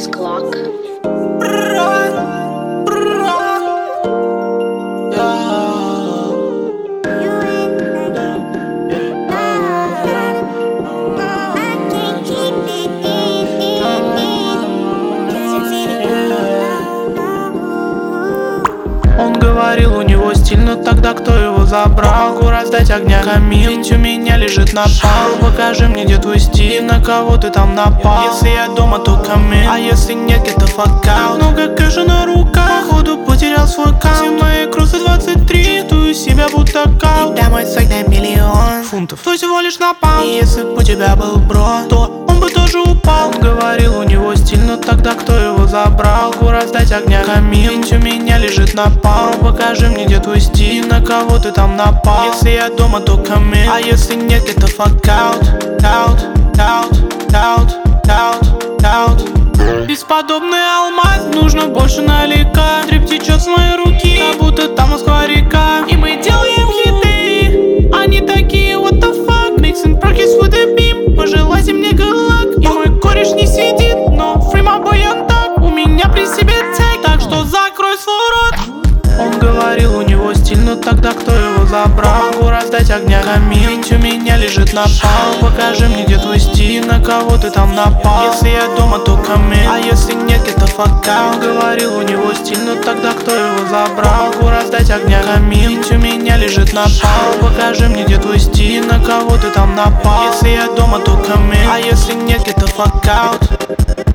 Miss Clock. Он говорил, у него стиль, но тогда кто его забрал? Могу раздать огня камин, ведь у меня лежит на пол. Покажи мне, где твой стиль, на кого ты там напал. Если я дома, то камин, а если нет, это факаут. Много кэша на руках, походу потерял свой каунт. Все мои кроссы 23, чувствую себя будто каут. Да, мой сайт на миллион фунтов, то всего лишь на паунд. И если бы у тебя был бро, то он бы тоже упал. Он говорил, у него стиль, но тогда кто его забрал? Могу раздать огня камин, ведь у меня лежит на пол. Покажи мне, где твой стиль, на кого ты там напал. Если я дома, то камин, а если нет, это факаут. Бесподобный алмаз, нужно больше налегать. Трип течет с моей руки, как будто там Москва-река. И мы делаем хиты, они такие what the fuck. Mixing practice with a beam, пожелайте мне галак. И мой кореш не сидит, но free my boy on top. У меня при себе тейк, так что закрой свой рот. Он говорил, у него стиль, но тогда кто его забрал? Могу раздать огня камин, ведь у меня лежит на пол. Покажи мне, где твой стиль, на кого ты там напал. Если я дома, то камин, а если нет, это факаут. Он говорил, у него стиль, но тогда кто его забрал? Могу раздать огня камин, ведь у меня лежит на пол. Покажи мне, где твой стиль, на кого ты там напал. Если я дома, то камин, а если нет, это факаут.